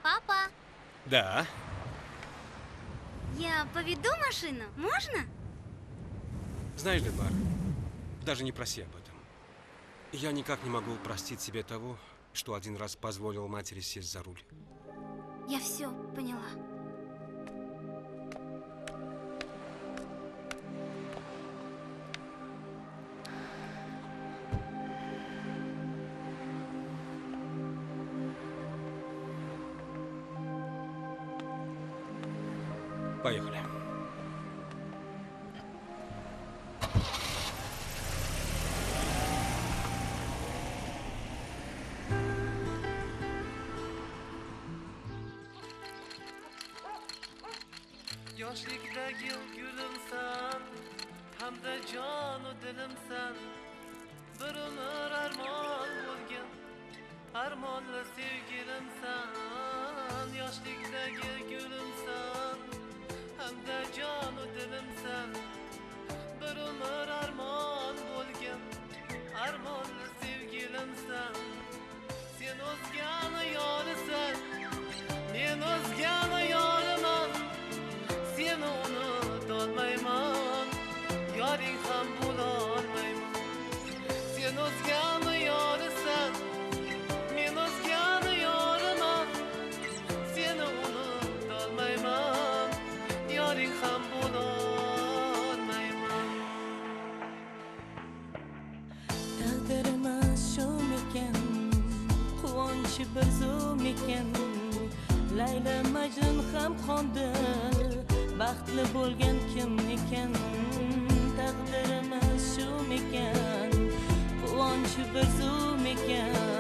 Папа, Да. я поведу машину, можно? Знаешь, Дебар, даже не проси об этом. Я никак не могу простить себе того, что один раз позволил матери сесть за руль. Я все поняла. Поехали. Yoshlikdagi gulimsan, hamda jonu dilimsan. Bir umr armon bo'lgan, armonli sevgilimsan. Yoshlikdagi gulimsan, hamda jonu dilimsan. Bir umr armon bo'lgan, armonli sevgilimsan. Sen o'zgani yolisan, men o'zgani yoliman. Seni unutolmayman, yoring ham bo'lolmayman. Sen o'zgani yolisan, men o'zgani yoliman. Seni unutolmayman, yoring ham bo'lolmayman. Taqdirimiz shumikan, quvonchi bir zumikan. Layla Majnun ham qondi, baxtli bo'lgan kim ekan? Taqdirimiz shumikan, quvonchi bir zum ekan.